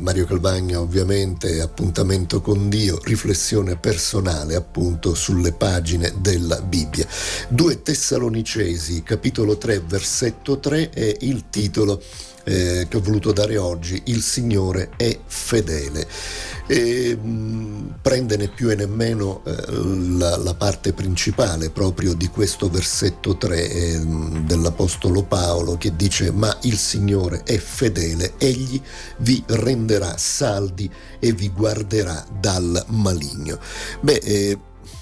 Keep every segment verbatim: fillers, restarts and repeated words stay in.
Mario Calvagna, ovviamente, Appuntamento con Dio, riflessione personale appunto sulle pagine della Bibbia. due Tessalonicesi, capitolo tre, versetto tre è il titolo Eh, che ho voluto dare oggi. Il Signore è fedele. E, mh, prende né più e nemmeno eh, la, la parte principale proprio di questo versetto tre eh, dell'Apostolo Paolo, che dice: ma il Signore è fedele, egli vi renderà saldi e vi guarderà dal maligno. Beh, eh,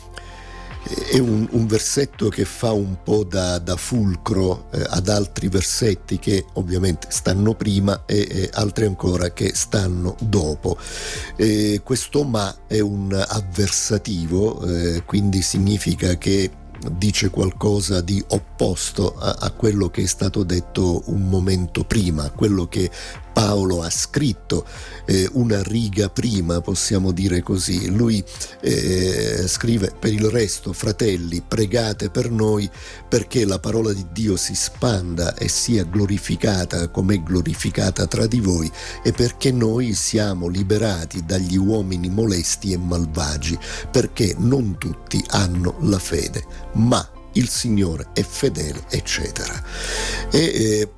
è un, un versetto che fa un po' da, da fulcro eh, ad altri versetti che ovviamente stanno prima e, e altri ancora che stanno dopo. Eh, questo ma è un avversativo, eh, quindi significa che dice qualcosa di opposto a, a quello che è stato detto un momento prima, a quello che Paolo ha scritto eh, una riga prima, possiamo dire così. Lui eh, scrive: per il resto, fratelli, pregate per noi perché la parola di Dio si spanda e sia glorificata come è glorificata tra di voi, e perché noi siamo liberati dagli uomini molesti e malvagi, perché non tutti hanno la fede, ma il Signore è fedele, eccetera. E eh,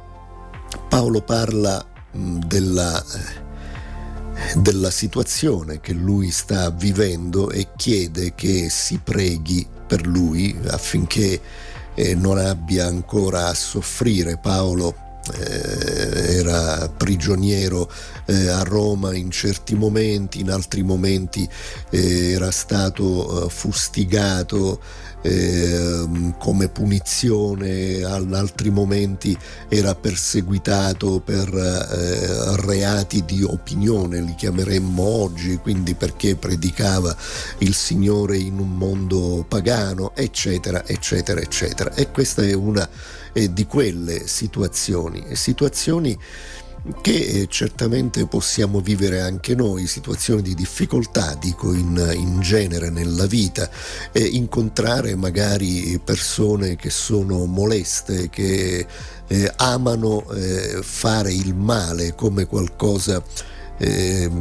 Paolo parla mh, della, eh, della situazione che lui sta vivendo e chiede che si preghi per lui affinché eh, non abbia ancora a soffrire. Paolo eh, era prigioniero eh, a Roma in certi momenti, in altri momenti eh, era stato eh, fustigato Eh, come punizione, in altri momenti era perseguitato per eh, reati di opinione, li chiameremmo oggi, quindi perché predicava il Signore in un mondo pagano, eccetera, eccetera, eccetera. E questa è una eh, di quelle situazioni, situazioni che certamente possiamo vivere anche noi, situazioni di difficoltà, dico in, in genere nella vita, e incontrare magari persone che sono moleste, che eh, amano eh, fare il male come qualcosa eh,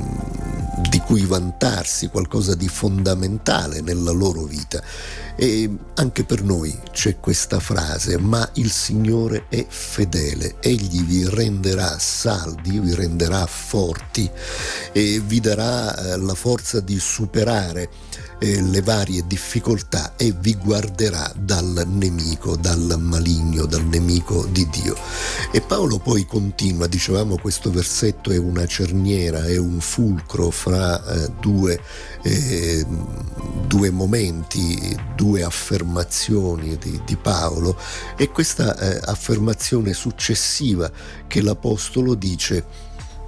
di cui vantarsi, qualcosa di fondamentale nella loro vita. E anche per noi c'è questa frase: ma il Signore è fedele, egli vi renderà saldi, vi renderà forti e vi darà eh, la forza di superare eh, le varie difficoltà e vi guarderà dal nemico, dal maligno, dal nemico di Dio. E Paolo poi continua, dicevamo, questo versetto è una cerniera, è un fulcro fra eh, due, eh, due momenti, due affermazioni di, di Paolo, e questa eh, affermazione successiva che l'Apostolo dice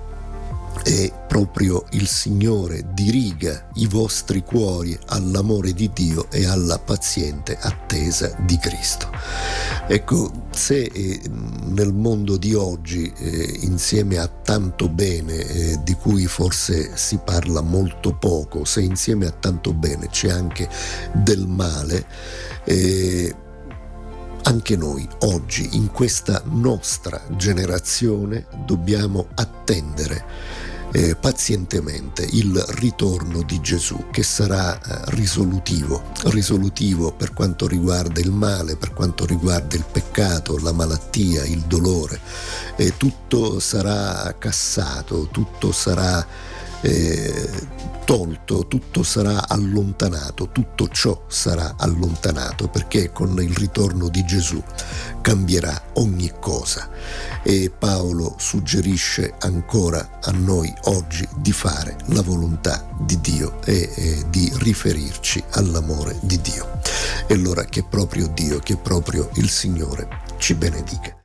è proprio: il Signore diriga i vostri cuori all'amore di Dio e alla paziente attesa di Cristo. Ecco, se eh, nel mondo di oggi, eh, insieme a tanto bene eh, di cui forse si parla molto poco, se insieme a tanto bene c'è anche del male, eh, anche noi oggi, in questa nostra generazione, dobbiamo attendere Eh, pazientemente il ritorno di Gesù, che sarà eh, risolutivo, risolutivo per quanto riguarda il male, per quanto riguarda il peccato, la malattia, il dolore. Eh, tutto sarà cassato, tutto sarà eh, tolto, tutto sarà allontanato, tutto ciò sarà allontanato, perché con il ritorno di Gesù cambierà ogni cosa. E Paolo suggerisce ancora a noi oggi di fare la volontà di Dio e, e di riferirci all'amore di Dio. E allora che proprio Dio, che proprio il Signore ci benedica.